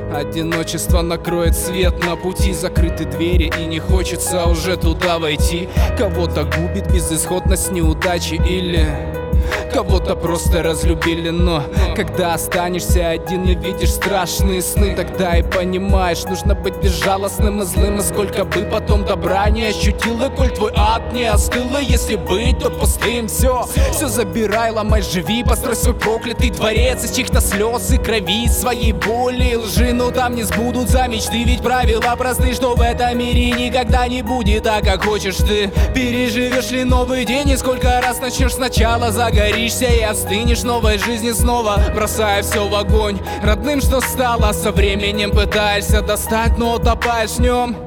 Одиночество накроет свет на пути, закрыты двери и не хочется уже туда войти. Кого-то губит безысходность неудачи или кого-то просто разлюбили. Но когда останешься один и видишь страшные сны, тогда и понимаешь, нужно быть безжалостным и злым. И сколько бы потом добра не ощутил, и коль твой ад не остыл, и если быть, то пустым. Все забирай, ломай, живи, построй свой проклятый дворец из чьих-то слез и крови, своей боли и лжи. Но там не сбудутся мечты, ведь правила просты, что в этом мире никогда не будет так, как хочешь ты. Переживешь ли новый день, и сколько раз начнешь сначала, загоришься и остынешь новой жизни снова, бросая все в огонь. Родным, что стало, со временем пытаешься достать, но утопаешь в нем.